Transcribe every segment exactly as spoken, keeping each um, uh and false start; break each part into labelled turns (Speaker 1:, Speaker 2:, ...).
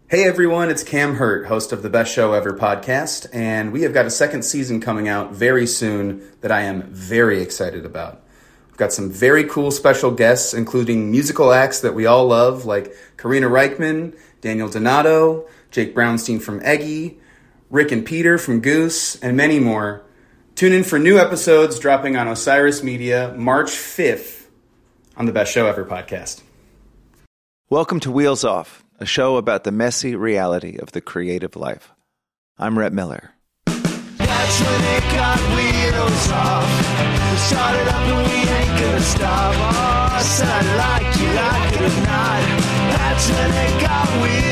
Speaker 1: Hey everyone, it's Cam Hurt, host of the Best Show Ever podcast, and we have got a second season coming out very soon that I am very excited about. We've got some very cool special guests, including musical acts that we all love, like Karina Reichman, Daniel Donato, Jake Brownstein from Eggy, Rick and Peter from Goose, and many more. Tune in for new episodes dropping on Osiris Media March fifth on the Best Show Ever podcast.
Speaker 2: Welcome to Wheels Off, a show about the messy reality of the creative life. I'm Rhett Miller.
Speaker 3: That's when it got wheels off. We started up and we ain't gonna stop. Oh, I said I like you, like it or not. That's when it got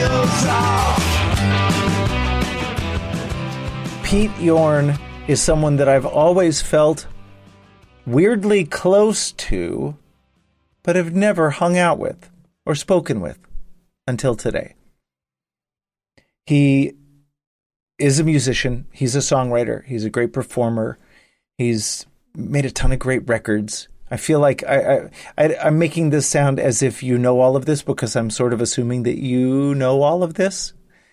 Speaker 3: wheels off.
Speaker 4: Pete Yorn is someone that I've always felt weirdly close to, but have never hung out with or spoken with until today. He is a musician. He's a songwriter. He's a great performer. He's made a ton of great records. I feel like I, I, I, I'm making this sound as if you know all of this because I'm sort of assuming that you know all of this.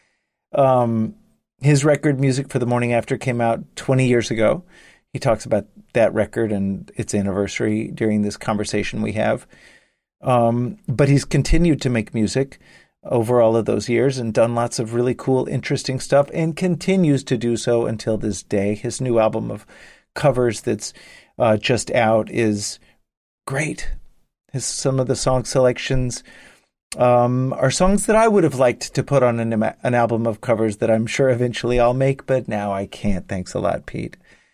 Speaker 4: Um, his record, Music for the Morning After, came out twenty years ago. He talks about that record and its anniversary during this conversation we have. Um, but he's continued to make music over all of those years and done lots of really cool, interesting stuff and continues to do so until this day. His new album of covers that's uh, just out is great. His, some of the song selections um, are songs that I would have liked to put on an, an album of covers that I'm sure eventually I'll make, but now I can't. Thanks a lot, Pete.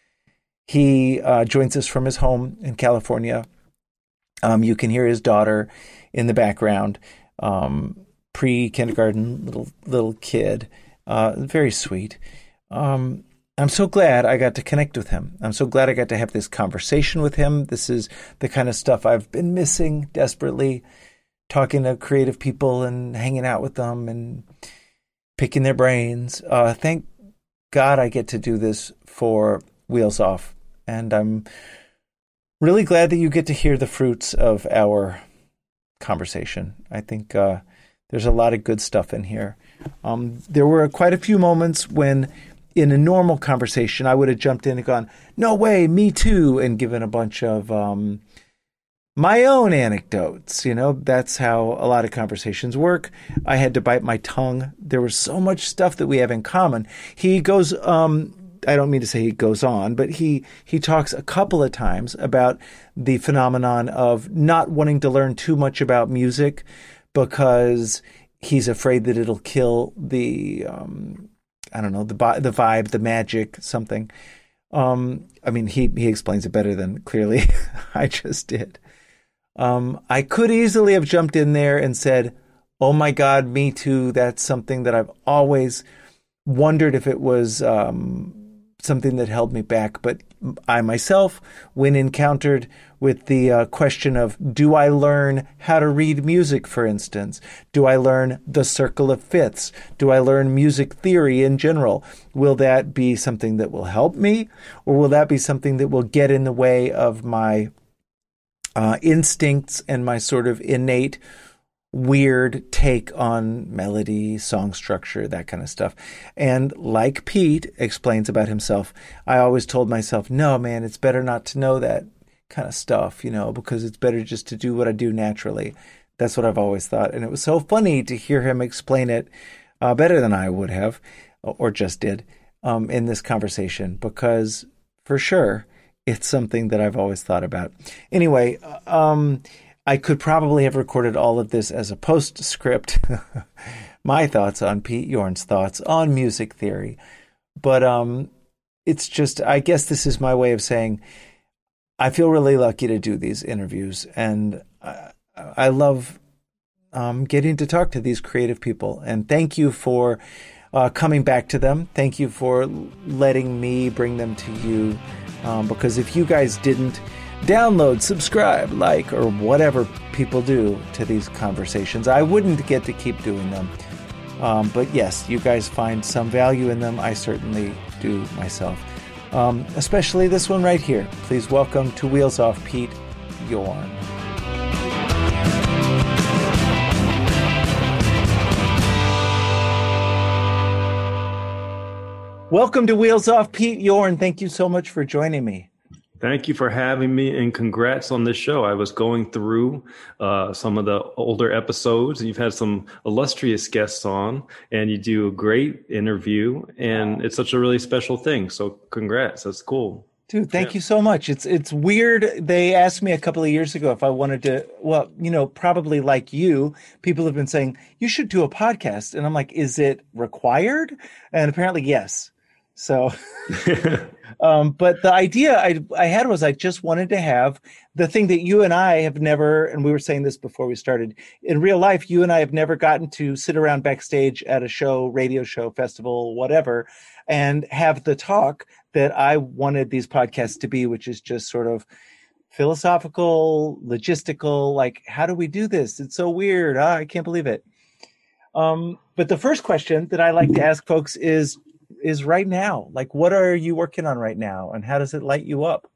Speaker 4: He uh, joins us from his home in California. Um, you can hear his daughter in the background, um, pre-kindergarten little little kid, uh, very sweet. Um, I'm so glad I got to connect with him. I'm so glad I got to have this conversation with him. This is the kind of stuff I've been missing desperately, talking to creative people and hanging out with them and picking their brains. Uh, thank God I get to do this for Wheels Off, and I'm really glad that you get to hear the fruits of our conversation. I think uh, there's a lot of good stuff in here. Um, there were quite a few moments when, in a normal conversation, I would have jumped in and gone, no way, me too, and given a bunch of um, my own anecdotes. You know, that's how a lot of conversations work. I had to bite my tongue. There was so much stuff that we have in common. He goes... Um, I don't mean to say he goes on, but he, he talks a couple of times about the phenomenon of not wanting to learn too much about music because he's afraid that it'll kill the, um, I don't know, the the vibe, the magic, something. Um, I mean, he, he explains it better than clearly I just did. Um, I could easily have jumped in there and said, oh my God, me too. That's something that I've always wondered if it was... Um, something that held me back. But I myself, when encountered with the uh, question of, do I learn how to read music, for instance? Do I learn the circle of fifths? Do I learn music theory in general? Will that be something that will help me? Or will that be something that will get in the way of my uh, instincts and my sort of innate weird take on melody, song structure, that kind of stuff? And like Pete explains about himself, I always told myself, no, man, it's better not to know that kind of stuff, you know, because it's better just to do what I do naturally. That's what I've always thought. And it was so funny to hear him explain it uh, better than I would have, or just did, um, in this conversation, because for sure, it's something that I've always thought about. Anyway, um... I could probably have recorded all of this as a postscript, my thoughts on Pete Yorn's thoughts on music theory. But um, it's just, I guess this is my way of saying I feel really lucky to do these interviews. And I, I love um, getting to talk to these creative people. And thank you for uh, coming back to them. Thank you for letting me bring them to you. Um, because if you guys didn't download, subscribe, like, or whatever people do to these conversations, I wouldn't get to keep doing them. Um, but yes, you guys find some value in them. I certainly do myself. Um, especially this one right here. Please welcome to Wheels Off, Pete Yorn. Welcome to Wheels Off, Pete Yorn. Thank you so much for joining me.
Speaker 5: Thank you for having me, and congrats on this show. I was going through uh, some of the older episodes, and you've had some illustrious guests on, and you do a great interview, and it's such a really special thing. So congrats. That's cool.
Speaker 4: Dude, thank
Speaker 5: Yeah.
Speaker 4: you so much. It's it's weird. They asked me a couple of years ago if I wanted to, well, you know, probably like you, people have been saying, you should do a podcast. And I'm like, is it required? And apparently, yes. So, um, but the idea I, I had was I just wanted to have the thing that you and I have never, and we were saying this before we started, in real life, you and I have never gotten to sit around backstage at a show, radio show, festival, whatever, and have the talk that I wanted these podcasts to be, which is just sort of philosophical, logistical, like, how do we do this? It's so weird. Ah, I can't believe it. Um, but the first question that I like to ask folks is, is right now, like, what are you working on right now, and how does it light you up?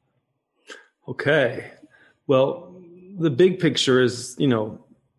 Speaker 5: Okay. Well, the big picture is, you know,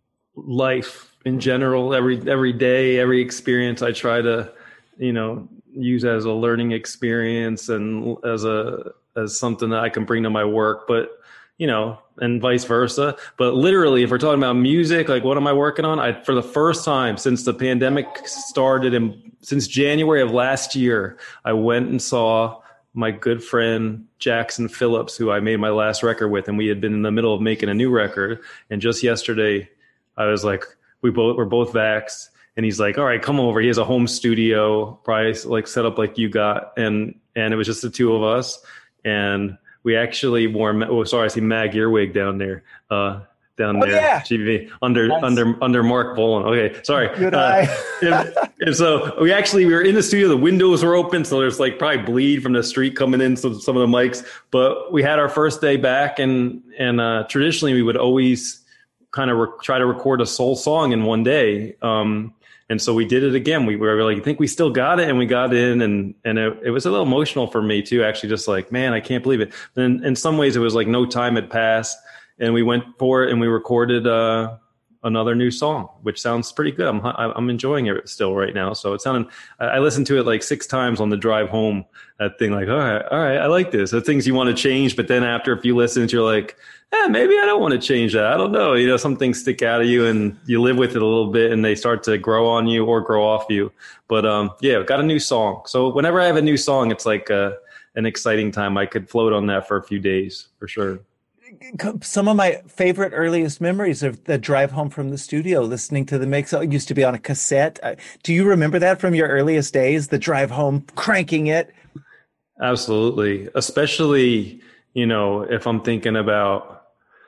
Speaker 5: life in general. Every every day, every experience I try to, you know, use as a learning experience and as a as something that I can bring to my work, but you know, and vice versa. But literally, if we're talking about music, like what am I working on? I for the first time since the pandemic started and since January of last year, I went and saw my good friend Jackson Phillips, who I made my last record with, and we had been in the middle of making a new record. And just yesterday, I was like, we both were both vaxxed. And he's like, all right, come over. He has a home studio, probably like set up like you got. And and it was just the two of us. And we actually wore, oh, sorry, I see Mag Earwig down there, uh, down
Speaker 4: Oh,
Speaker 5: there,
Speaker 4: yeah.
Speaker 5: G V, under,
Speaker 4: Nice.
Speaker 5: under, under Mark Bolan. Okay, sorry.
Speaker 4: Good
Speaker 5: Uh,
Speaker 4: eye.
Speaker 5: and, and so we actually, we were in the studio, the windows were open. So there's like probably bleed from the street coming in, so some of the mics, but we had our first day back, and, and, uh, traditionally we would always kind of re- try to record a soul song in one day. Um, And so we did it again. We were like, I think we still got it. And we got in, and, and it, it was a little emotional for me too, actually, just like, man, I can't believe it. And in some ways it was like no time had passed, and we went for it and we recorded, uh, another new song, which sounds pretty good. I'm, I'm enjoying it still right now. So it sounded, I listened to it like six times on the drive home, that thing like, all right, all right, I like this. The things you want to change, but then after a few listens, you're like, eh, maybe I don't want to change that. I don't know. You know, some things stick out of you and you live with it a little bit and they start to grow on you or grow off you. But um, yeah, got a new song. So whenever I have a new song, it's like uh, an exciting time. I could float on that for a few days for sure.
Speaker 4: Some of my favorite earliest memories of the drive home from the studio, listening to the mix. It used to be on a cassette. Do you remember that from your earliest days, the drive home, cranking it?
Speaker 5: Absolutely. Especially, you know, if I'm thinking about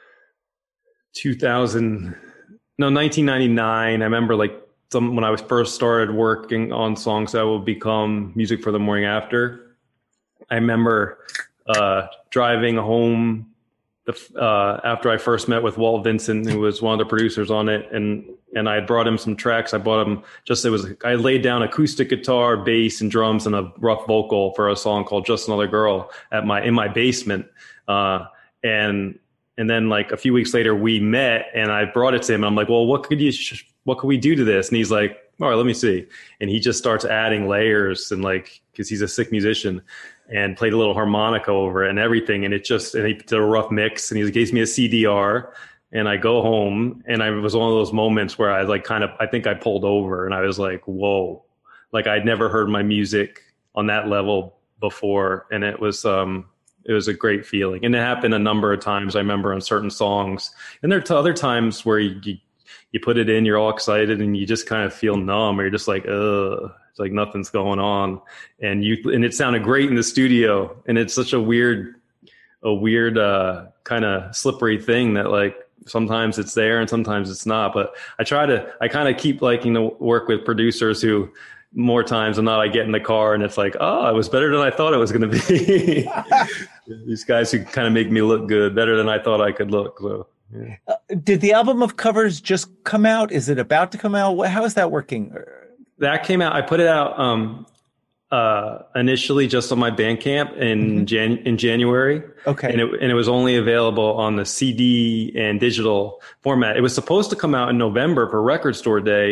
Speaker 5: two thousand, no, nineteen ninety-nine. I remember like some, when I was first started working on songs that would become music for the morning after. I remember uh, driving home The, uh, after I first met with Walt Vincent, who was one of the producers on it, and and I had brought him some tracks. I bought him just it was I laid down acoustic guitar, bass, and drums, and a rough vocal for a song called "Just Another Girl" at my in my basement. Uh, and and then like a few weeks later, we met, and I brought it to him. And I'm like, well, what could you sh- what could we do to this? And he's like, all right, let me see. And he just starts adding layers, and like because he's a sick musician. And played a little harmonica over it and everything. And it just, and he did a rough mix, and he gave me a C D R, and I go home, and I it was one of those moments where I like kind of, I think I pulled over, and I was like, whoa, like I'd never heard my music on that level before. And it was, um, it was a great feeling. And it happened a number of times. I remember on certain songs, and there are other times where you, you, you put it in, you're all excited, and you just kind of feel numb, or you're just like, ugh. It's like nothing's going on, and you and it sounded great in the studio, and it's such a weird, a weird uh, kind of slippery thing that like sometimes it's there and sometimes it's not. But I try to, I kind of keep liking to work with producers who more times than not I get in the car and it's like, oh, it was better than I thought it was going to be. These guys who kind of make me look good, better than I thought I could look. So. Yeah.
Speaker 4: Uh, did the album of covers just come out? Is it about to come out? How is that working?
Speaker 5: That came out. I put it out um, uh, initially just on my Bandcamp in mm-hmm. Jan in January.
Speaker 4: Okay,
Speaker 5: and it and it was only available on the C D and digital format. It was supposed to come out in November for Record Store Day,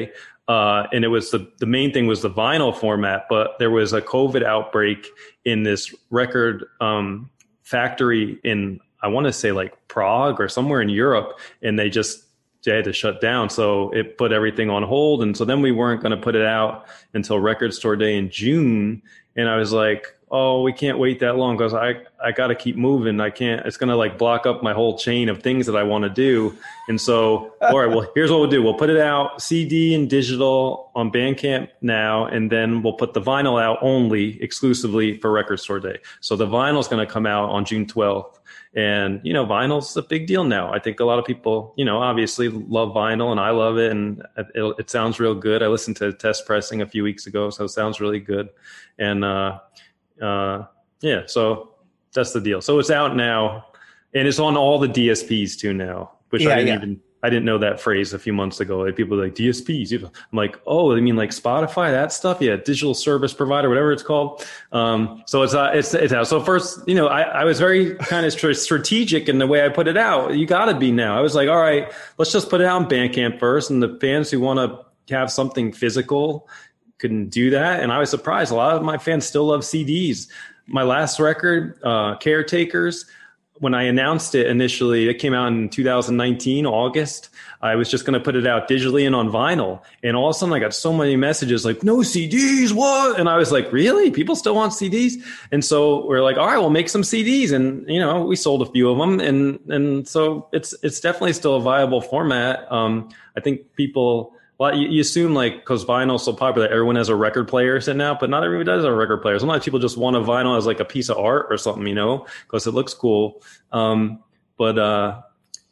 Speaker 5: Uh, and it was the, the main thing was the vinyl format, but there was a COVID outbreak in this record um, factory in, I want to say like Prague or somewhere in Europe. And they just, they had to shut down. So it put everything on hold. And so then we weren't going to put it out until Record Store Day in June. And I was like, oh, we can't wait that long because I, I got to keep moving. I can't, it's going to like block up my whole chain of things that I want to do. And so, all right, well, here's what we'll do. We'll put it out C D and digital on Bandcamp now, and then we'll put the vinyl out only exclusively for Record Store Day. So the vinyl is going to come out on June twelfth. And, you know, vinyl's a big deal now. I think a lot of people, you know, obviously love vinyl, and I love it. And it, it sounds real good. I listened to Test Pressing a few weeks ago, so it sounds really good. And, uh, uh, yeah, so that's the deal. So it's out now, and it's on all the D S Ps too now, which
Speaker 4: yeah,
Speaker 5: I didn't
Speaker 4: yeah.
Speaker 5: even, I didn't know that phrase a few months ago. Like people were like D S Ps. I'm like, oh, they mean like Spotify, that stuff? Yeah, digital service provider, whatever it's called. Um, so it's, uh, it's, it's out. So first, you know, I, I was very kind of strategic in the way I put it out. You got to be now. I was like, all right, let's just put it out on Bandcamp first. And the fans who want to have something physical couldn't do that. And I was surprised. A lot of my fans still love C Ds. My last record, uh, Caretakers, when I announced it initially, it came out in two thousand nineteen, August. I was just going to put it out digitally and on vinyl. And all of a sudden I got so many messages like, no C Ds, what? And I was like, really? People still want C Ds? And so we're like, all right, we'll make some C Ds. And, you know, we sold a few of them. And, and so it's, it's definitely still a viable format. Um, I think people, well, you, you assume like, because vinyl's so popular, everyone has a record player sitting out, but not everybody does have a record player. Sometimes people just want a vinyl as like a piece of art or something, you know, because it looks cool. Um, but uh,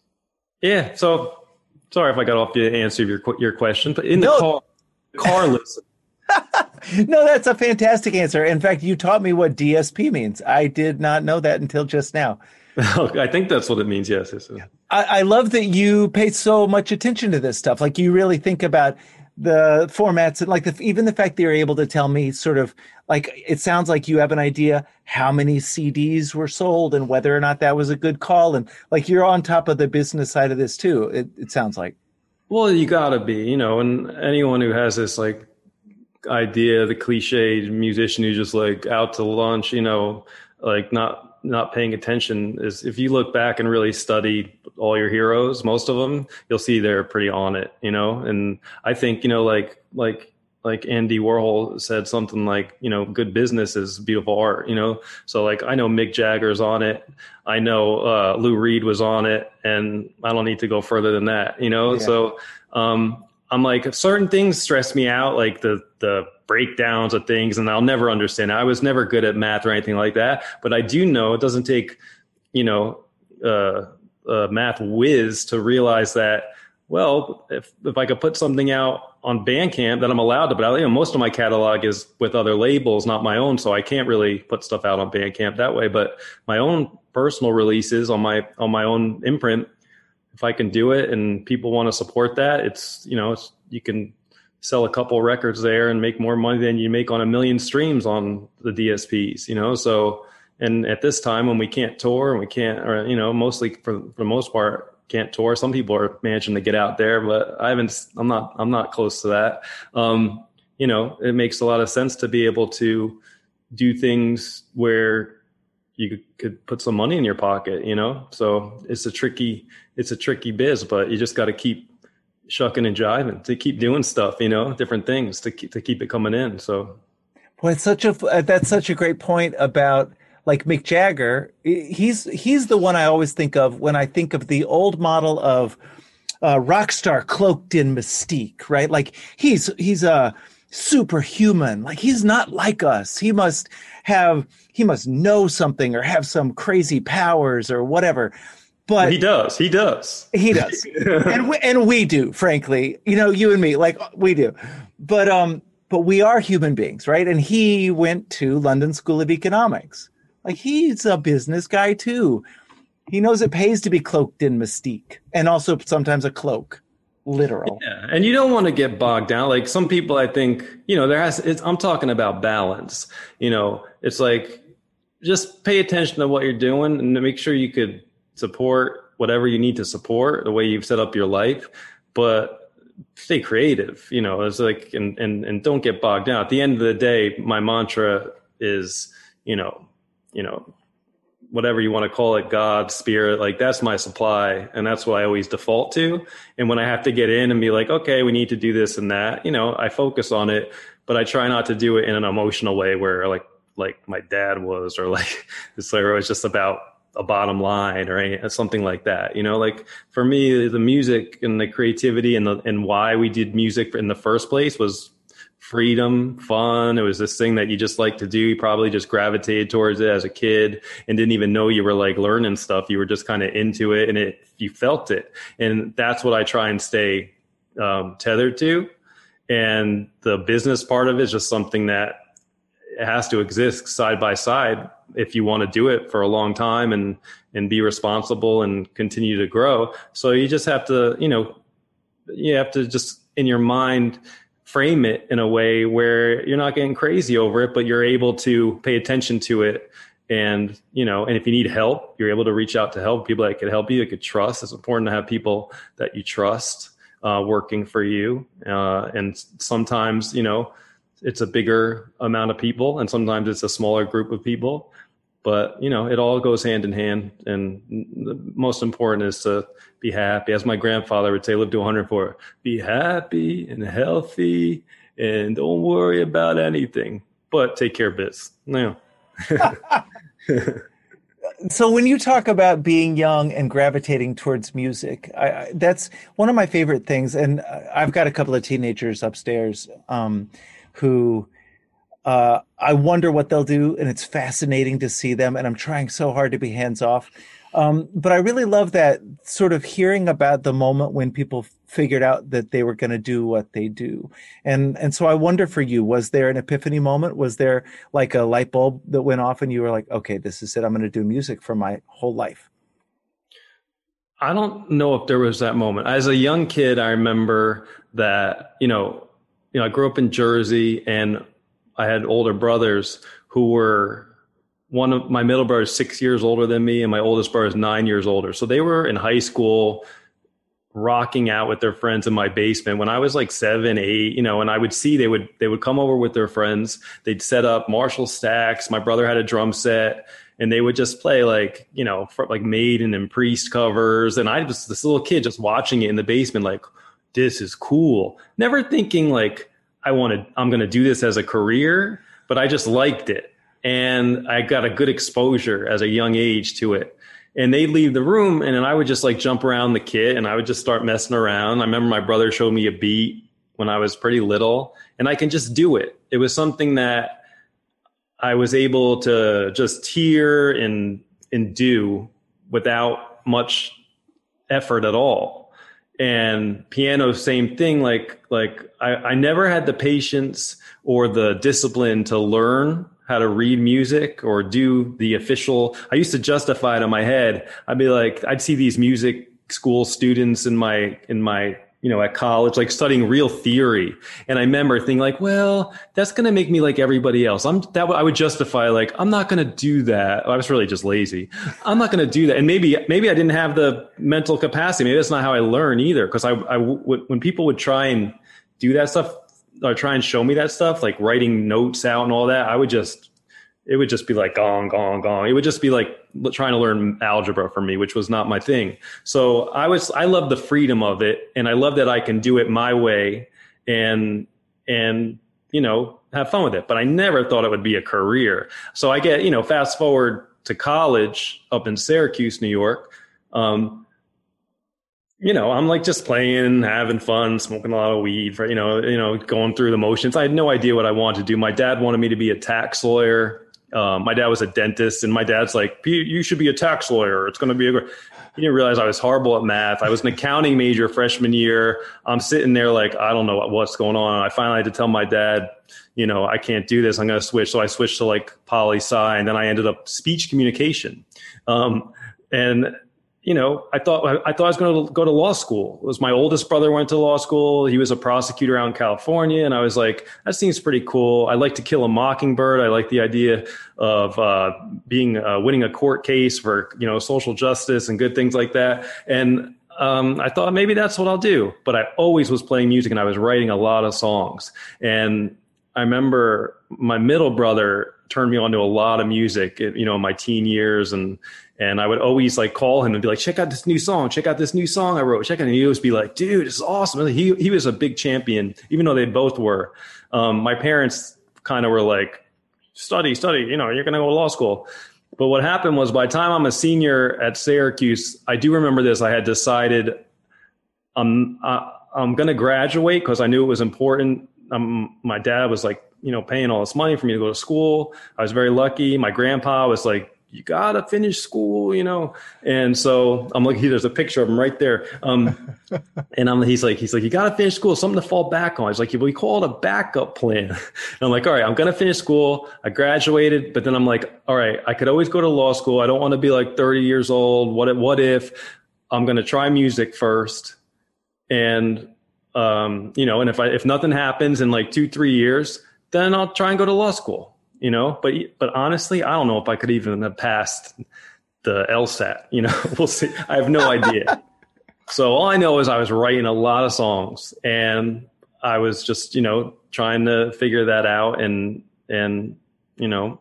Speaker 5: yeah, so sorry if I got off the answer of your your question, but in the
Speaker 4: No.
Speaker 5: car, car listen.
Speaker 4: No, that's a fantastic answer. In fact, you taught me what D S P means. I did not know that until just now.
Speaker 5: I think that's what it means. Yes. yes, yes.
Speaker 4: I, I love that you pay so much attention to this stuff. Like you really think about the formats and like the, even the fact that you're able to tell me sort of like, it sounds like you have an idea how many C Ds were sold and whether or not that was a good call. And like, you're on top of the business side of this too. It, it sounds like.
Speaker 5: Well, you gotta be, you know, and anyone who has this like idea, the cliched musician who's just like out to lunch, you know, like not, not paying attention is if you look back and really study all your heroes, most of them, you'll see they're pretty on it, you know? And I think, you know, like, like, like Andy Warhol said something like, you know, good business is beautiful art, you know? So like, I know Mick Jagger's on it. I know, uh, Lou Reed was on it, and I don't need to go further than that, you know?
Speaker 4: Yeah.
Speaker 5: So, um, I'm like, certain things stress me out, like the, the breakdowns of things, and I'll never understand. I was never good at math or anything like that, but I do know it doesn't take, you know, uh, uh, math whiz to realize that, well, if, if I could put something out on Bandcamp that I'm allowed to, but you know, most of my catalog is with other labels, not my own. So I can't really put stuff out on Bandcamp that way, but my own personal releases on my, on my own imprint, if I can do it and people want to support that, it's, you know, it's, you can sell a couple records there and make more money than you make on a million streams on the D S Ps, you know? So, and at this time when we can't tour and we can't, or, you know, mostly for, for the most part, can't tour. Some people are managing to get out there, but I haven't, I'm not, I'm not close to that. Um, you know, it makes a lot of sense to be able to do things where you could, could put some money in your pocket, you know? So it's a tricky, it's a tricky biz, but you just got to keep shucking and jiving to keep doing stuff, you know, different things to keep, to keep it coming in. So.
Speaker 4: Well, it's such a, that's such a great point about like Mick Jagger. He's, he's the one I always think of when I think of the old model of a rock star cloaked in mystique, right? Like he's, he's a superhuman, like he's not like us. He must have, he must know something or have some crazy powers or whatever. But
Speaker 5: he does, he does,
Speaker 4: he does. and we, and we do, frankly, you know, you and me, like we do, but, um, but we are human beings, right? And he went to London School of Economics. Like he's a business guy too. He knows it pays to be cloaked in mystique and also sometimes a cloak, literal.
Speaker 5: Yeah. And you don't want to get bogged down. Like some people, I think, you know, there has, it's, I'm talking about balance, you know, it's like, just pay attention to what you're doing and make sure you could support whatever you need to support the way you've set up your life. But stay creative, you know, it's like, and, and, and don't get bogged down. At the end of the day, my mantra is, you know, you know, whatever you want to call it, God, spirit, like that's my supply. And that's what I always default to. And when I have to get in and be like, okay, we need to do this and that, you know, I focus on it, but I try not to do it in an emotional way where like, like my dad was, or like this, where it was just about a bottom line or any, something like that. You know, like for me, the music and the creativity and the, and why we did music in the first place was freedom, fun. It was this thing that you just like to do. You probably just gravitated towards it as a kid and didn't even know you were like learning stuff. You were just kind of into it and it, you felt it. And that's what I try and stay um, tethered to. And the business part of it is just something that it has to exist side by side if you want to do it for a long time and, and be responsible and continue to grow. So you just have to, you know, you have to just in your mind frame it in a way where you're not getting crazy over it, but you're able to pay attention to it. And, you know, and if you need help, you're able to reach out to help people that could help you, that could trust. It's important to have people that you trust uh, working for you. Uh, and sometimes, you know, it's a bigger amount of people and sometimes it's a smaller group of people, but you know, it all goes hand in hand. And the most important is to be happy. As my grandfather would say, live to one hundred four, be happy and healthy and don't worry about anything, but take care of biz. Yeah.
Speaker 4: So when you talk about being young and gravitating towards music, I, I, that's one of my favorite things. And I've got a couple of teenagers upstairs, um, who uh, I wonder what they'll do. And it's fascinating to see them. And I'm trying so hard to be hands off. Um, but I really love that sort of hearing about the moment when people figured out that they were going to do what they do. And, and so I wonder for you, was there an epiphany moment? Was there like a light bulb that went off and you were like, okay, this is it. I'm going to do music for my whole life.
Speaker 5: I don't know if there was that moment. As a young kid, I remember that, you know, you know, I grew up in Jersey and I had older brothers who were, one of my middle brother is six years older than me and my oldest brother is nine years older. So they were in high school rocking out with their friends in my basement when I was like seven, eight, you know, and I would see they would, they would come over with their friends. They'd set up Marshall stacks. My brother had a drum set and they would just play like, you know, for like Maiden and Priest covers. And I was this little kid just watching it in the basement, like, this is cool. Never thinking like, I wanted, I'm going to do this as a career, but I just liked it. And I got a good exposure as a young age to it. And they'd leave the room and then I would just like jump around the kit and I would just start messing around. I remember my brother showed me a beat when I was pretty little and I can just do it. It was something that I was able to just hear and, and do without much effort at all. And piano, same thing. Like, like I, I never had the patience or the discipline to learn how to read music or do the official. I used to justify it in my head. I'd be like, I'd see these music school students in my, in my, you know, at college, like studying real theory. And I remember thinking like, well, that's going to make me like everybody else. I'm that I would justify like, I'm not going to do that. I was really just lazy. I'm not going to do that. And maybe, maybe I didn't have the mental capacity. Maybe that's not how I learn either. Cause I, I w- when people would try and do that stuff, or try and show me that stuff, like writing notes out and all that, I would just, it would just be like gong, gong, gong. It would just be like trying to learn algebra for me, which was not my thing. So I was, I love the freedom of it. And I love that I can do it my way and, and, you know, have fun with it. But I never thought it would be a career. So I get, you know, fast forward to college up in Syracuse, New York. Um, You know, I'm like just playing, having fun, smoking a lot of weed, for, you know, you know, going through the motions. I had no idea what I wanted to do. My dad wanted me to be a tax lawyer. Um, my dad was a dentist, and my dad's like, Pete, you should be a tax lawyer. It's going to be a great. He didn't realize I was horrible at math. I was an accounting major freshman year. I'm sitting there like, I don't know what, what's going on. I finally had to tell my dad, you know, I can't do this. I'm going to switch. So I switched to like poli-sci, and then I ended up speech communication. Um, and You know, I thought I thought I was going to go to law school. It was my oldest brother went to law school. He was a prosecutor out in California. And I was like, that seems pretty cool. I like To Kill a Mockingbird. I like the idea of uh, being uh, winning a court case for, you know, social justice and good things like that. And um, I thought maybe that's what I'll do. But I always was playing music, and I was writing a lot of songs. And I remember my middle brother turned me on to a lot of music, you know, in my teen years. And, and I would always like call him and be like, check out this new song, check out this new song I wrote, check out it. And he would always be like, dude, this is awesome. He, he was a big champion, even though they both were. Um, my parents kind of were like, study, study, you know, you're going to go to law school. But what happened was, by the time I'm a senior at Syracuse, I do remember this. I had decided I'm, uh, I'm going to graduate because I knew it was important. Um, my dad was like, you know, paying all this money for me to go to school. I was very lucky. My grandpa was like, you got to finish school, you know? And so I'm like, there's a picture of him right there. Um, and I'm, he's like, he's like, you got to finish school, something to fall back on. He's like, we call it a backup plan. And I'm like, all right, I'm going to finish school. I graduated, but then I'm like, all right, I could always go to law school. I don't want to be like thirty years old. What if, what if I'm going to try music first? And, um, you know, and if I, if nothing happens in like two, three years, then I'll try and go to law school, you know, but, but honestly, I don't know if I could even have passed the LSAT, you know, we'll see. I have no idea. So all I know is I was writing a lot of songs, and I was just, you know, trying to figure that out. And, and, you know,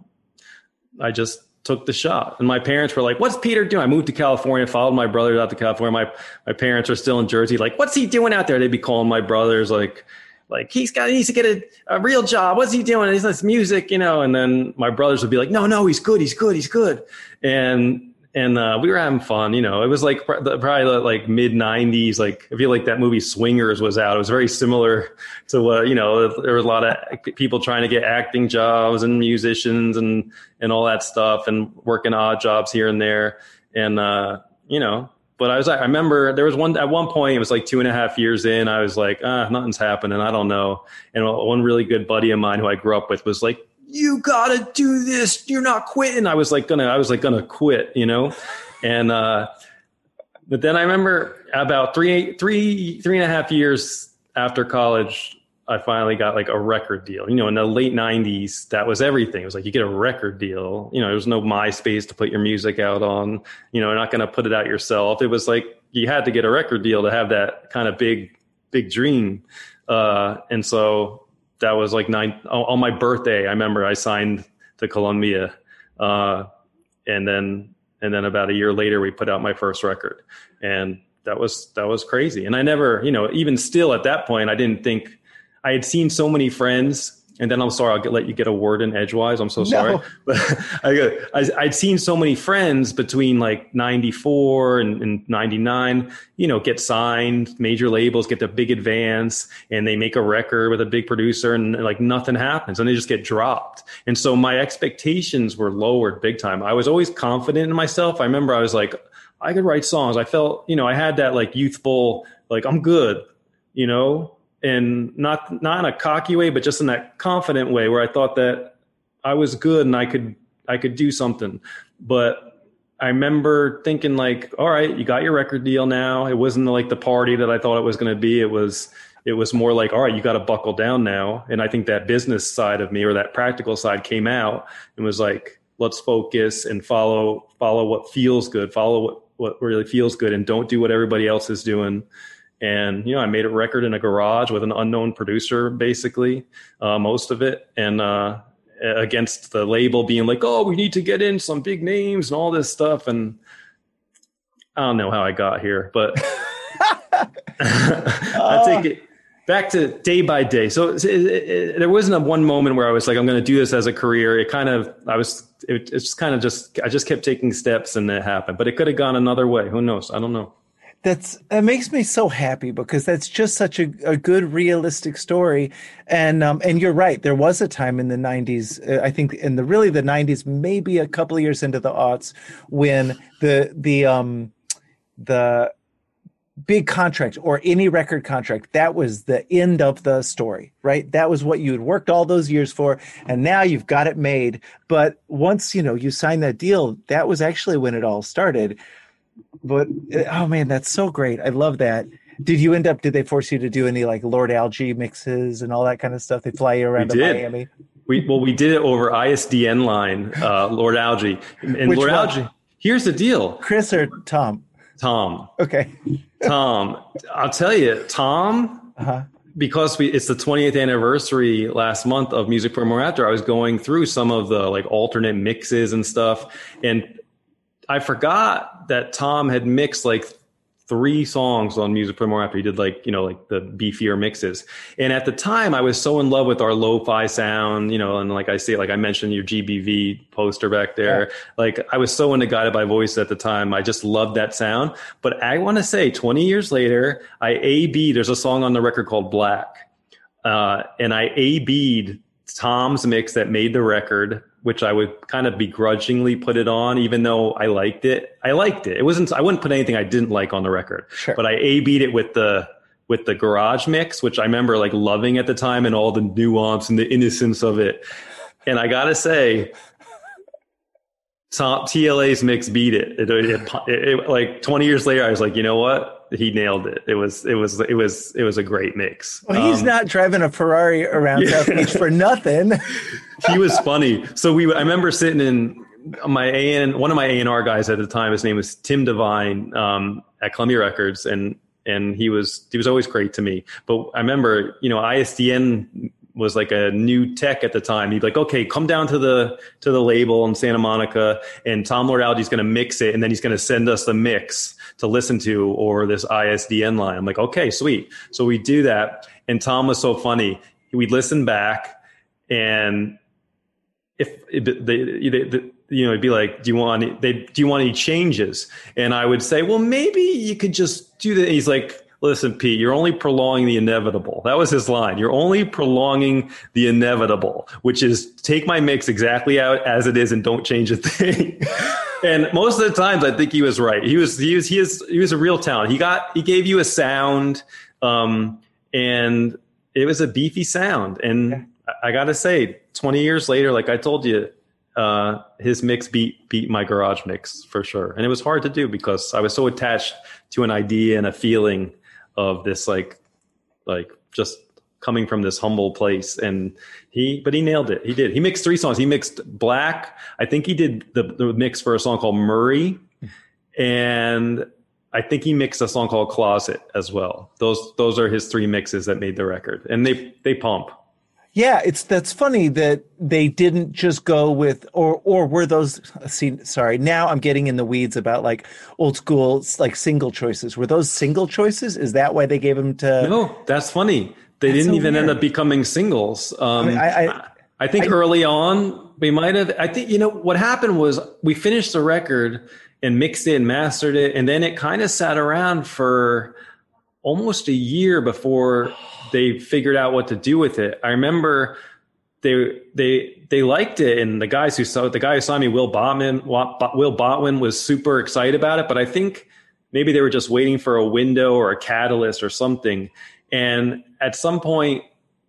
Speaker 5: I just took the shot. And my parents were like, what's Peter doing? I moved to California, followed my brothers out to California. My, my parents are still in Jersey. Like, what's he doing out there? They'd be calling my brothers like, Like he's got, he needs to get a, a real job. What's he doing? He's this music, you know. And then my brothers would be like, no, no, he's good. He's good. He's good. And, and, uh, we were having fun, you know. It was like probably like mid nineties. Like I feel like that movie Swingers was out. It was very similar to what, you know, there was a lot of people trying to get acting jobs and musicians and, and all that stuff, and working odd jobs here and there. And, uh, you know, But I was, I remember there was one, at one point, it was like two and a half years in, I was like, ah, nothing's happening. I don't know. And one really good buddy of mine who I grew up with was like, you gotta do this. You're not quitting. I was like, gonna, I was like, gonna quit, you know? And, uh, but then I remember about three, three, three and a half years after college, I finally got like a record deal. You know, in the late nineties, that was everything. It was like, you get a record deal. You know, there was no MySpace to put your music out on. You know, you're not going to put it out yourself. It was like, you had to get a record deal to have that kind of big, big dream. Uh, and so that was like nine, on my birthday, I remember I signed to Columbia. Uh, and then, and then about a year later, we put out my first record. And that was, that was crazy. And I never, you know, even still at that point, I didn't think, I had seen so many friends, and then I'm sorry, I'll get, let you get a word in edgewise. I'm so sorry. No. But I, I, I'd seen so many friends between like ninety-four and, and ninety-nine, you know, get signed, major labels, get the big advance, and they make a record with a big producer, and like nothing happens, and they just get dropped. And so my expectations were lowered big time. I was always confident in myself. I remember I was like, I could write songs. I felt, you know, I had that like youthful, like I'm good, you know, and not, not in a cocky way, but just in that confident way where I thought that I was good and I could, I could do something. But I remember thinking like, all right, you got your record deal now. It wasn't like the party that I thought it was going to be. It was, it was more like, all right, you got to buckle down now. And I think that business side of me, or that practical side, came out and was like, let's focus and follow, follow what feels good, follow what, what really feels good, and don't do what everybody else is doing. And, you know, I made a record in a garage with an unknown producer, basically, uh, most of it. And uh, against the label being like, oh, we need to get in some big names and all this stuff. And I don't know how I got here, but I take it back to day by day. So it, it, it, there wasn't a one moment where I was like, I'm going to do this as a career. It kind of, I was, it, it's kind of just, I just kept taking steps and it happened. But it could have gone another way. Who knows? I don't know.
Speaker 4: That's, that makes me so happy, because that's just such a, a good, realistic story. And, um, and you're right. There was a time in the nineties, uh, I think in the, really the nineties, maybe a couple of years into the aughts, when the, the, um, the big contract or any record contract, that was the end of the story, right? That was what you had worked all those years for. And now you've got it made. But once, you know, you signed that deal, that was actually when it all started. But, oh man, that's so great. I love that. Did you end up, did they force you to do any like Lord Alge mixes and all that kind of stuff? They fly you around to Miami?
Speaker 5: We, well, we did it over I S D N line, uh, Lord Alge. And
Speaker 4: Which
Speaker 5: Lord
Speaker 4: one?
Speaker 5: Alge, here's the deal.
Speaker 4: Chris or Tom?
Speaker 5: Tom.
Speaker 4: Okay.
Speaker 5: Tom. I'll tell you, Tom,
Speaker 4: Uh-huh.
Speaker 5: because we it's the twentieth anniversary last month of Music for More After, I was going through some of the like alternate mixes and stuff. And I forgot that Tom had mixed like three songs on Music for More After. He did like, you know, like the beefier mixes. And at the time I was so in love with our lo-fi sound, you know, and like I say, like I mentioned your G B V poster back there. Yeah. Like I was so into Guided by Voice at the time. I just loved that sound. But I want to say twenty years later, I A B'd, there's a song on the record called Black. Uh, and I A B'd Tom's mix that made the record, which I would kind of begrudgingly put it on, even though I liked it. I liked it. It wasn't, I wouldn't put anything I didn't like on the record,
Speaker 4: sure.
Speaker 5: But I A B'd it with the, with the garage mix, which I remember like loving at the time and all the nuance and the innocence of it. And I gotta say, Tom, T L A's mix beat it. It, it, it, it. Like twenty years later, I was like, you know what? He nailed it. It was, it was, it was, it was a great mix.
Speaker 4: Well, he's um, not driving a Ferrari around yeah. South Beach for nothing.
Speaker 5: He was funny. So we, I remember sitting in my A and one of my A and R guys at the time. His name was Tim Devine um, at Columbia Records, and and he was he was always great to me. But I remember, you know, I S D N was like a new tech at the time. He'd be like, okay, come down to the to the label in Santa Monica, and Tom Lord-Alge's going to mix it, and then he's going to send us the mix to listen to, or this I S D N line. I'm like, okay, sweet. So we do that, and Tom was so funny. We'd listen back, and if they, they, they, you know, it'd be like, do you want any, they, do you want any changes? And I would say, well, maybe you could just do that. He's like, listen, Pete, you're only prolonging the inevitable. That was his line. You're only prolonging the inevitable, which is take my mix exactly out as it is and don't change a thing. And most of the times I think he was right. He was, he was, he is, he was a real talent. He got, he gave you a sound, um, and it was a beefy sound. And yeah. I, I gotta say, twenty years later, like I told you, uh, his mix beat, beat my garage mix for sure. And it was hard to do because I was so attached to an idea and a feeling of this, like, like just coming from this humble place. And he, but he nailed it. He did. He mixed three songs. He mixed Black. I think he did the, the mix for a song called Murray. And I think he mixed a song called Closet as well. Those, those are his three mixes that made the record, and they, they pump.
Speaker 4: Yeah, it's that's funny that they didn't just go with, or or were those, see, sorry, now I'm getting in the weeds about like old school, like single choices. Were those single choices? Is that why they gave them to?
Speaker 5: No, that's funny. They that's didn't so even weird. End up becoming singles. Um, I, mean, I, I, I think I, early on we might have, I think, you know, what happened was we finished the record and mixed it and mastered it. And then it kind of sat around for almost a year before they figured out what to do with it. I remember they they they liked it, and the guys who saw the guy who saw me, Will Botman, Will Botwin, was super excited about it. But I think maybe they were just waiting for a window or a catalyst or something. And at some point,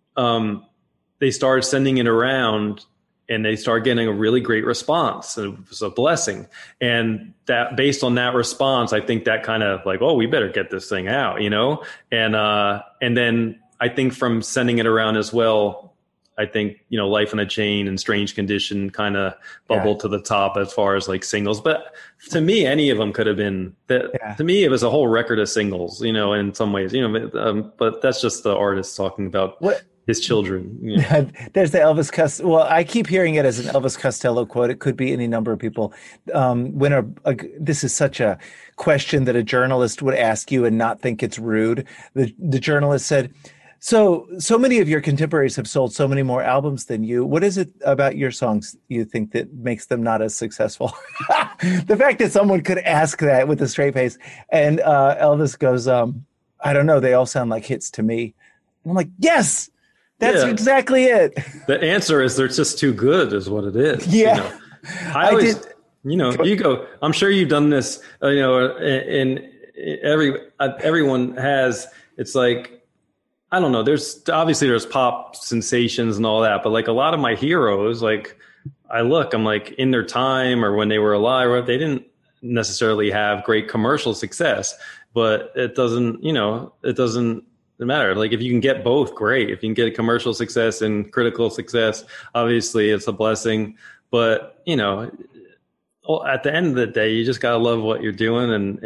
Speaker 5: um, they started sending it around, and they started getting a really great response. It was a blessing. And that, based on that response, I think that kind of like, oh, we better get this thing out, you know? And, uh, and then I think from sending it around as well, I think, you know, Life in a Chain and Strange Condition kind of bubbled yeah. to the top as far as like singles. But to me, any of them could have been that. Yeah. To me, it was a whole record of singles, you know, in some ways, you know, um, but that's just the artist talking about what? His children. You know.
Speaker 4: There's the Elvis Costello. Well, I keep hearing it as an Elvis Costello quote. It could be any number of people. Um, when a, a this is such a question that a journalist would ask you and not think it's rude. The the journalist said, "So so many of your contemporaries have sold so many more albums than you. What is it about your songs you think that makes them not as successful?" The fact that someone could ask that with a straight face, and uh, Elvis goes, um, "I don't know. They all sound like hits to me." And I'm like, "Yes." That's yeah. exactly it.
Speaker 5: The answer is they're just too good, is what it is.
Speaker 4: Yeah,
Speaker 5: you know? I always, I did. You know, you go. I'm sure you've done this. Uh, you know, and every uh, everyone has. It's like, I don't know. There's obviously there's pop sensations and all that, but like a lot of my heroes, like I look, I'm like in their time or when they were alive, they didn't necessarily have great commercial success, but it doesn't. You know, it doesn't. matter. Like if you can get both, great. If you can get commercial success and critical success, obviously it's a blessing. But you know, at the end of the day, you just gotta love what you're doing, and and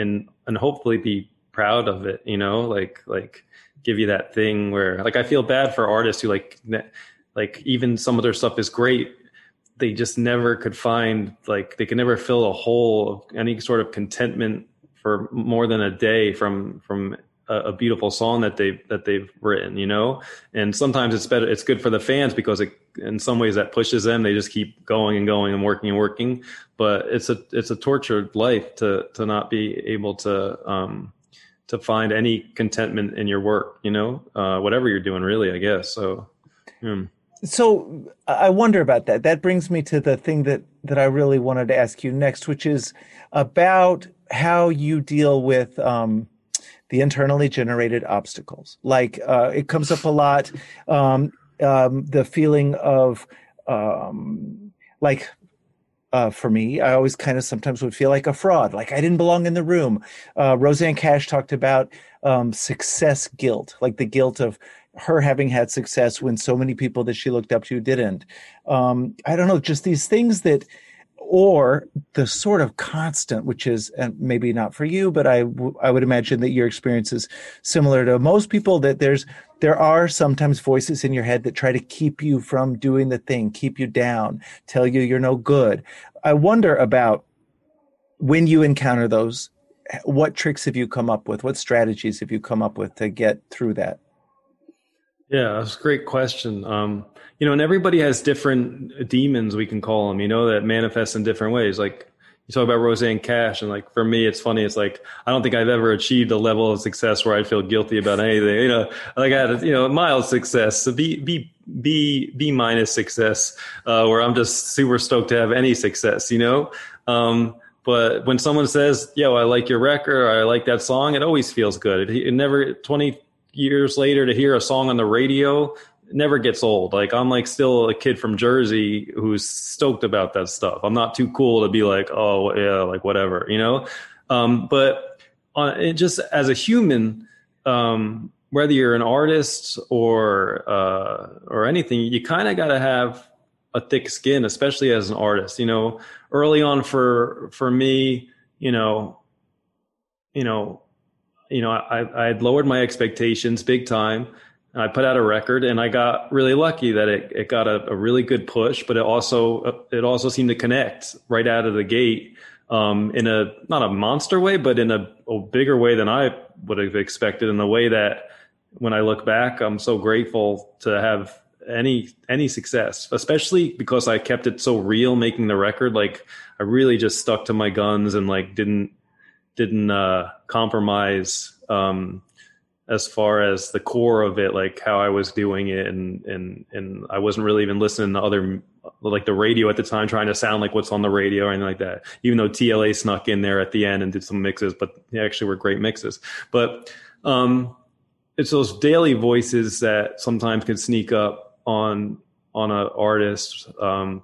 Speaker 5: and hopefully be proud of it, you know, like, like give you that thing where, like, I feel bad for artists who like, like even some of their stuff is great. They just never could find, like, they could never fill a hole of any sort of contentment for more than a day from, from a, a beautiful song that they, that they've written, you know? And sometimes it's better, it's good for the fans because it, in some ways that pushes them. They just keep going and going and working and working, but it's a, it's a tortured life to, to not be able to, um, to find any contentment in your work, you know, uh, whatever you're doing, really, I guess. So, hmm.
Speaker 4: So I wonder about that. That brings me to the thing that, that I really wanted to ask you next, which is about how you deal with um, the internally generated obstacles. Like uh, it comes up a lot, um, um, the feeling of um, like, Uh, for me, I always kind of sometimes would feel like a fraud, like I didn't belong in the room. Uh, Rosanne Cash talked about um, success guilt, like the guilt of her having had success when so many people that she looked up to didn't. Um, I don't know, just these things that, or the sort of constant, which is, and maybe not for you, but I, w- I would imagine that your experience is similar to most people, that there's, there are sometimes voices in your head that try to keep you from doing the thing, keep you down, tell you you're no good. I wonder about when you encounter those, what tricks have you come up with? What strategies have you come up with to get through that?
Speaker 5: Yeah, that's a great question. Um, you know, and everybody has different demons, we can call them, you know, that manifest in different ways. Like you talk about Rosanne Cash, and like, for me, it's funny. It's like, I don't think I've ever achieved a level of success where I feel guilty about anything, you know, like I had, you know, mild success, so B, B, B, B minus success, uh, where I'm just super stoked to have any success, you know? Um, but when someone says, yo, I like your record, or I like that song, it always feels good. It, it never, twenty years later, to hear a song on the radio, it never gets old. Like, I'm like still a kid from Jersey who's stoked about that stuff. I'm not too cool to be like, oh yeah, like whatever, you know? Um, but on, it just as a human, um, whether you're an artist or, uh, or anything, you kind of got to have a thick skin, especially as an artist, you know. Early on for, for me, you know, you know, you know, I, I had lowered my expectations big time. I put out a record, and I got really lucky that it, it got a, a really good push, but it also, it also seemed to connect right out of the gate, um, in a, not a monster way, but in a, a bigger way than I would have expected, in the way that when I look back, I'm so grateful to have any, any success, especially because I kept it so real making the record. Like, I really just stuck to my guns and like didn't, didn't uh, compromise um, as far as the core of it, like how I was doing it. And, and, and I wasn't really even listening to other, like the radio at the time, trying to sound like what's on the radio or anything like that, even though T L A snuck in there at the end and did some mixes, but they actually were great mixes. But um, it's those daily voices that sometimes can sneak up on, on an artist. Um,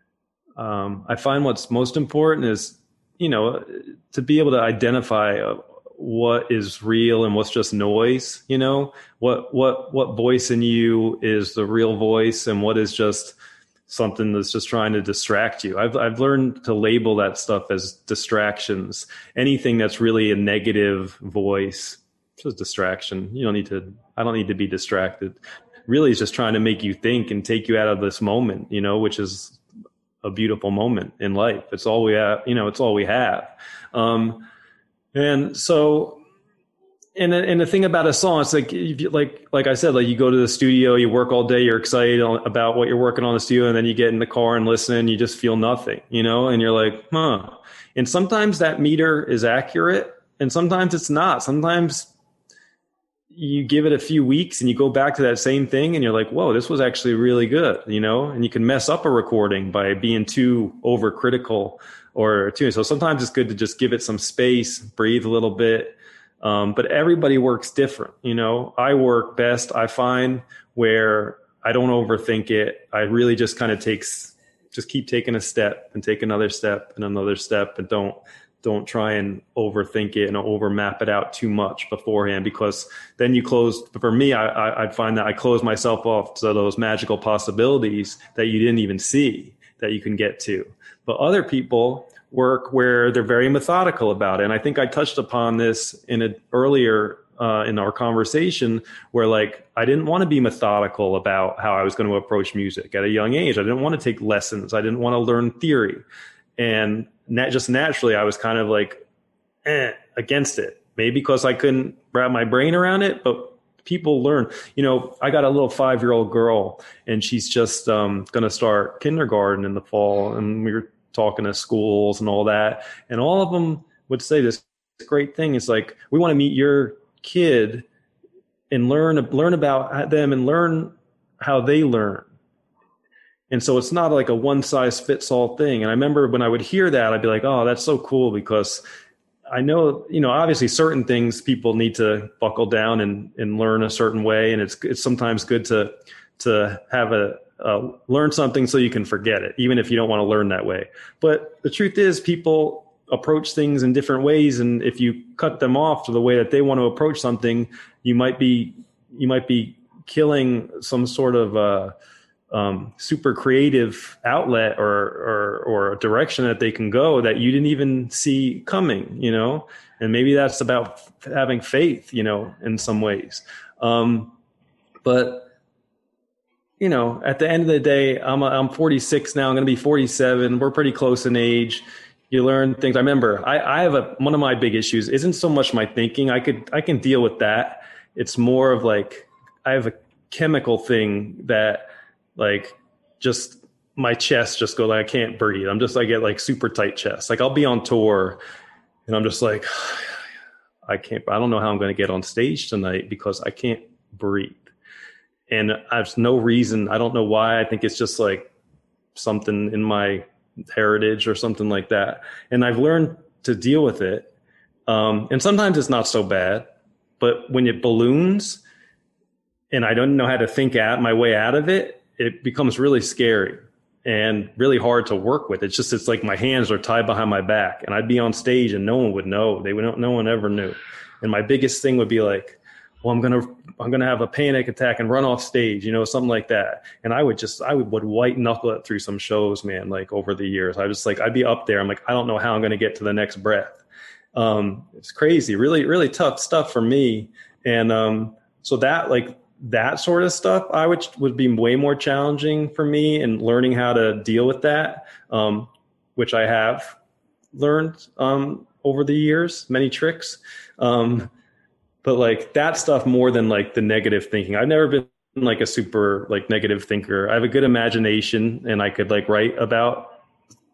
Speaker 5: um, I find what's most important is, you know, to be able to identify uh, what is real and what's just noise, you know, what, what, what voice in you is the real voice and what is just something that's just trying to distract you. I've, I've learned to label that stuff as distractions. Anything that's really a negative voice, it's just distraction. You don't need to, I don't need to be distracted. Really, it's just trying to make you think and take you out of this moment, you know, which is a beautiful moment in life. It's all we have, you know, it's all we have. Um, and so, and, and the thing about a song, it's like, if you, like, like I said, like you go to the studio, you work all day, you're excited about what you're working on in the studio, and then you get in the car and listen, and you just feel nothing, you know, and you're like, huh. And sometimes that meter is accurate and sometimes it's not. Sometimes you give it a few weeks and you go back to that same thing and you're like, whoa, this was actually really good, you know, and you can mess up a recording by being too overcritical or too. So sometimes it's good to just give it some space, breathe a little bit. Um, but everybody works different. You know, I work best, I find, where I don't overthink it. I really just kind of takes, just keep taking a step and take another step and another step, and don't, Don't try and overthink it and over map it out too much beforehand, because then you close. For me, I, I, I'd find that I close myself off to those magical possibilities that you didn't even see, that you can get to. But other people work where they're very methodical about it. And I think I touched upon this in an earlier uh, in our conversation where like, I didn't want to be methodical about how I was going to approach music at a young age. I didn't want to take lessons. I didn't want to learn theory. And nat- just naturally, I was kind of like, eh, against it. Maybe because I couldn't wrap my brain around it, but people learn. You know, I got a little five-year-old girl, and she's just um, going to start kindergarten in the fall. And we were talking to schools and all that. And all of them would say this great thing. It's like, we want to meet your kid and learn, learn about them and learn how they learn. And so it's not like a one size fits all thing. And I remember when I would hear that, I'd be like, oh, that's so cool, because I know, you know, obviously certain things people need to buckle down and, and learn a certain way. And it's, it's sometimes good to, to have a, uh, learn something so you can forget it, even if you don't want to learn that way. But the truth is, people approach things in different ways. And if you cut them off to the way that they want to approach something, you might be, you might be killing some sort of, uh, um, super creative outlet or, or, or a direction that they can go that you didn't even see coming, you know, and maybe that's about having faith, you know, in some ways. Um, but, you know, at the end of the day, I'm, a, I'm forty-six now, I'm going to be forty-seven. We're pretty close in age. You learn things. I remember I, I have a, one of my big issues isn't so much my thinking. I could, I can deal with that. It's more of like, I have a chemical thing that like just my chest just goes like, I can't breathe. I'm just, I get like super tight chest. Like I'll be on tour and I'm just like, I can't, I don't know how I'm going to get on stage tonight because I can't breathe. And I have no reason. I don't know why. I think it's just like something in my heritage or something like that. And I've learned to deal with it. Um, and sometimes it's not so bad, but when it balloons and I don't know how to think out my way out of it, it becomes really scary and really hard to work with. It's just, it's like my hands are tied behind my back and I'd be on stage and no one would know. They would, no one ever knew. And my biggest thing would be like, well, I'm going to, I'm going to have a panic attack and run off stage, you know, something like that. And I would just, I would, would white knuckle it through some shows, man, like over the years. I was like, I'd be up there. I'm like, I don't know how I'm going to get to the next breath. Um, it's crazy, really, really tough stuff for me. And, um, so that like that sort of stuff, I would, would be way more challenging for me and learning how to deal with that. Um, which I have learned, um, over the years, many tricks. Um, But like that stuff more than like the negative thinking. I've never been like a super like negative thinker. I have a good imagination and I could like write about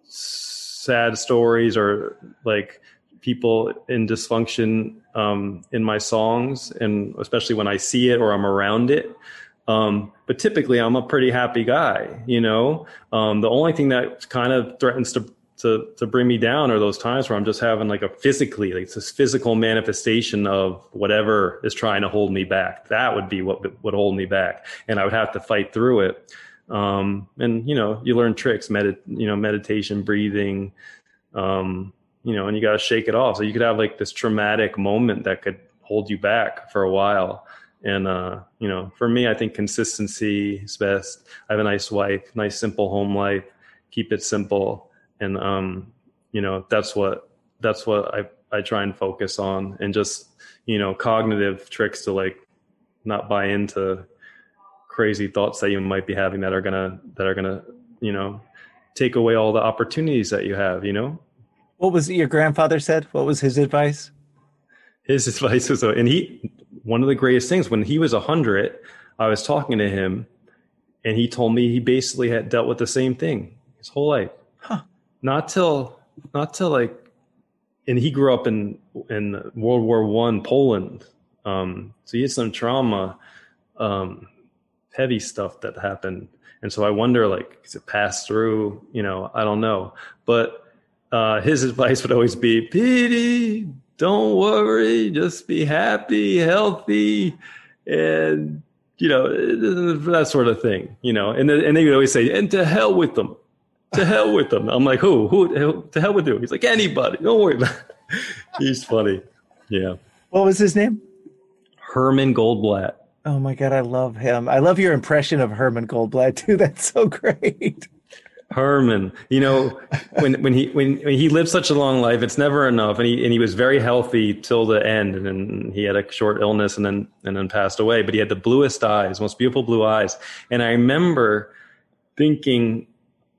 Speaker 5: sad stories or like people in dysfunction um, in my songs. And especially when I see it or I'm around it. Um, but typically I'm a pretty happy guy, you know. Um, the only thing that kind of threatens to to to bring me down are those times where I'm just having like a physically, like this physical manifestation of whatever is trying to hold me back. That would be what would hold me back. And I would have to fight through it. Um, and, you know, you learn tricks, medit, you know, meditation, breathing, um, you know, and you got to shake it off. So you could have like this traumatic moment that could hold you back for a while. And, uh, you know, for me, I think consistency is best. I have a nice wife, nice, simple home life, keep it simple. And, um, you know, that's what, that's what I, I try and focus on, and just, you know, cognitive tricks to like not buy into crazy thoughts that you might be having that are gonna, that are gonna, you know, take away all the opportunities that you have, you know?
Speaker 4: What was it your grandfather said? What was his advice?
Speaker 5: His advice was, and he, one of the greatest things, when he was a hundred, I was talking to him and he told me he basically had dealt with the same thing his whole life.
Speaker 4: Huh.
Speaker 5: Not till, not till like, and he grew up in, in World War One, Poland. Um, so he had some trauma, um, heavy stuff that happened. And so I wonder, like, is it passed through, you know, I don't know. But, uh, his advice would always be, Petey, don't worry, just be happy, healthy, and, you know, that sort of thing, you know, and, and they would always say, and to hell with them. To hell with them. I'm like, who? Who? To hell with you? He's like, anybody. Don't worry about it. He's funny. Yeah.
Speaker 4: What was his name?
Speaker 5: Herman Goldblatt.
Speaker 4: Oh my God, I love him. I love your impression of Herman Goldblatt too. That's so great.
Speaker 5: Herman, you know, when when he when, when he lived such a long life, it's never enough, and he and he was very healthy till the end, and then he had a short illness, and then and then passed away. But he had the bluest eyes, most beautiful blue eyes, and I remember thinking,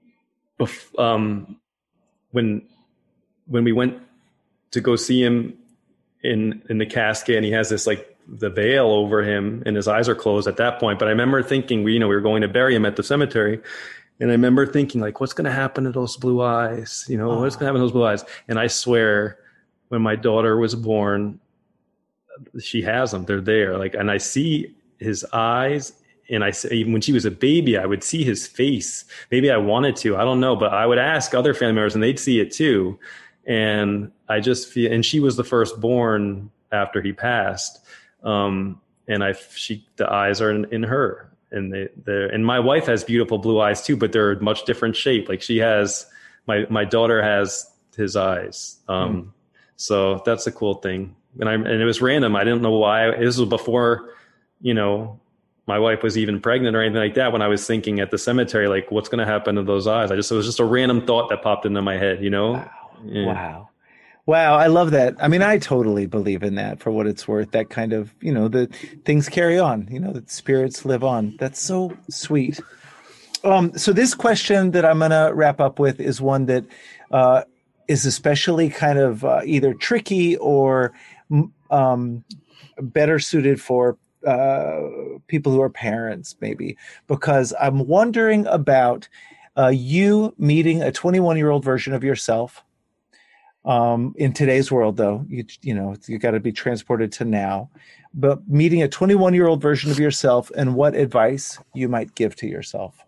Speaker 5: um, when when we went to go see him in in the casket, and he has this like the veil over him, and his eyes are closed at that point. But I remember thinking, we you know we were going to bury him at the cemetery. And I remember thinking, like, what's going to happen to those blue eyes? You know, oh. what's going to happen to those blue eyes? And I swear, when my daughter was born, she has them. They're there. Like, and I see his eyes. And I even when she was a baby, I would see his face. Maybe I wanted to. I don't know. But I would ask other family members, and they'd see it too. And I just feel, and she was the firstborn after he passed. Um, and I, she, the eyes are in, in her. And they, they're, and my wife has beautiful blue eyes too, but they're a much different shape. Like she has, my, my daughter has his eyes. Um, mm. So that's a cool thing. And I, and it was random. I didn't know why. This was before, you know, my wife was even pregnant or anything like that. When I was thinking at the cemetery, like what's going to happen to those eyes? I just, it was just a random thought that popped into my head, you know?
Speaker 4: Wow.
Speaker 5: Yeah.
Speaker 4: Wow. Wow, I love that. I mean, I totally believe in that for what it's worth. That kind of, you know, the things carry on, you know, that spirits live on. That's so sweet. Um, so this question that I'm going to wrap up with is one that uh, is especially kind of uh, either tricky or um, better suited for uh, people who are parents, maybe, because I'm wondering about uh, you meeting a twenty-one-year-old version of yourself. Um, in today's world, though, you you know, you got to be transported to now, but meeting a twenty-one-year-old version of yourself and what advice you might give to yourself.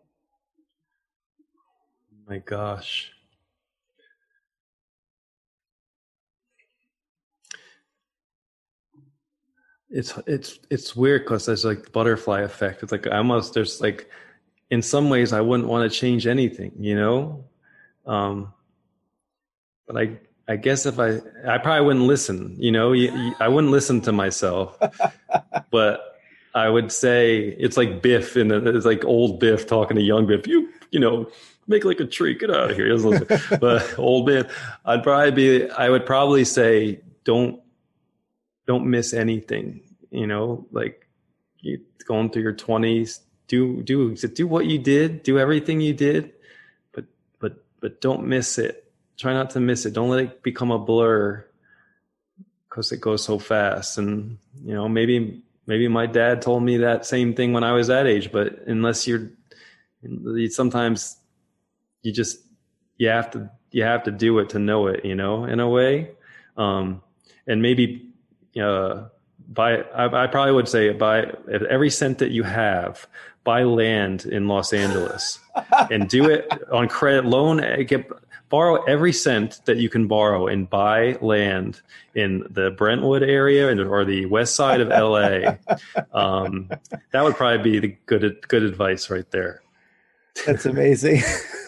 Speaker 5: My gosh. It's, it's, it's weird because there's like the butterfly effect. It's like almost, there's like, in some ways I wouldn't want to change anything, you know? Um, But I, I guess if I, I probably wouldn't listen, you know, I wouldn't listen to myself, but I would say it's like Biff and it's like old Biff talking to young Biff, you, you know, make like a tree, get out of here. He doesn't listen. But old Biff, I'd probably be, I would probably say, don't, don't miss anything, you know, like you going through your twenties, do, do, do what you did, do everything you did, but, but, but don't miss it. Try not to miss it. Don't let it become a blur because it goes so fast. And, you know, maybe, maybe my dad told me that same thing when I was that age, but unless you're, sometimes you just, you have to, you have to do it to know it, you know, in a way. Um, and maybe, uh, buy, I, I probably would say buy every cent that you have, buy land in Los Angeles and do it on credit loan. Get, borrow every cent that you can borrow and buy land in the Brentwood area and, or the west side of L A. Um, that would probably be the good, good advice right there.
Speaker 4: That's amazing.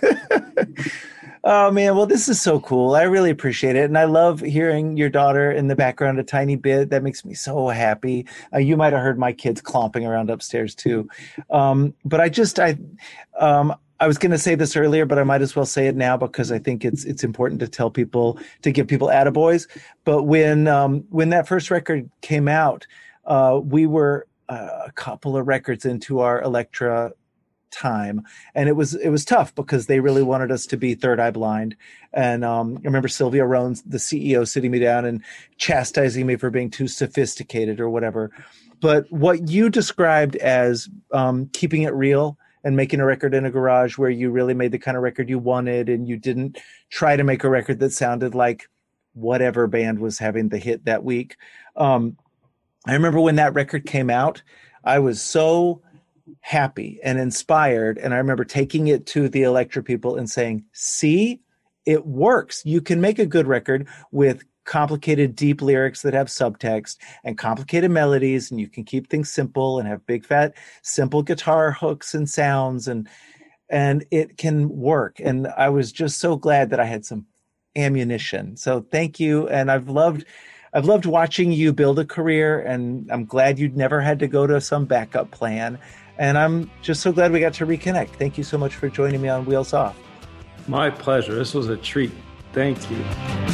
Speaker 4: Oh man, well, this is so cool. I really appreciate it. And I love hearing your daughter in the background a tiny bit. That makes me so happy. Uh, you might have heard my kids clomping around upstairs too. Um, but I just, I, um, I was going to say this earlier, but I might as well say it now because I think it's it's important to tell people, to give people attaboys. But when um, when that first record came out, uh, we were uh, a couple of records into our Elektra time, and it was it was tough because they really wanted us to be Third Eye Blind. And um, I remember Sylvia Rhones, the C E O, sitting me down and chastising me for being too sophisticated or whatever. But what you described as um, keeping it real and making a record in a garage where you really made the kind of record you wanted and you didn't try to make a record that sounded like whatever band was having the hit that week. Um, I remember when that record came out, I was so happy and inspired. And I remember taking it to the Elektra people and saying, see, it works. You can make a good record with complicated, deep lyrics that have subtext and complicated melodies, and you can keep things simple and have big, fat, simple guitar hooks and sounds, and and it can work. And I was just so glad that I had some ammunition. So thank you. And I've loved I've loved watching you build a career, and I'm glad you never had to go to some backup plan. And I'm just so glad we got to reconnect. Thank you so much for joining me on Wheels Off.
Speaker 5: My pleasure. This was a treat. Thank you.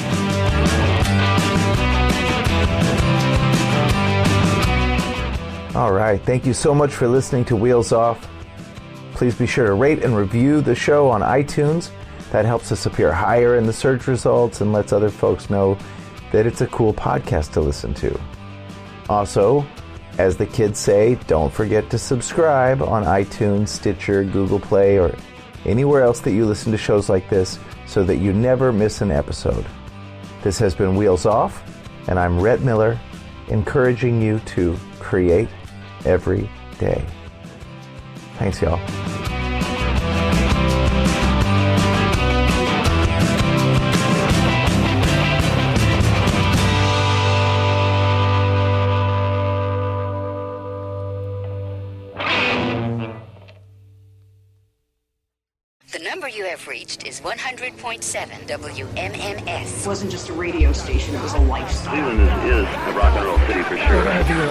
Speaker 2: All right. Thank you so much for listening to Wheels Off. Please be sure to rate and review the show on iTunes. That helps us appear higher in the search results and lets other folks know that it's a cool podcast to listen to. Also, as the kids say, don't forget to subscribe on iTunes, Stitcher, Google Play, or anywhere else that you listen to shows like this so that you never miss an episode. This has been Wheels Off, and I'm Rhett Miller, encouraging you to create every day. Thanks, y'all.
Speaker 6: The number you have reached is one hundred point seven W M M S.
Speaker 7: It wasn't just a radio station, it was a lifestyle.
Speaker 8: Cleveland is, is a rock and roll city for sure.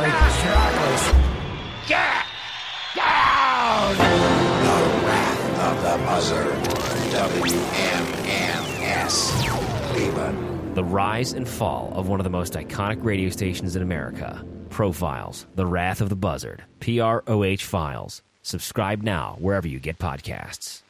Speaker 3: Get down! The Wrath of the Buzzard. W M M S. Cleveland.
Speaker 9: The rise and fall of one of the most iconic radio stations in America. Profiles, The Wrath of the Buzzard. P R O H Files. Subscribe now wherever you get podcasts.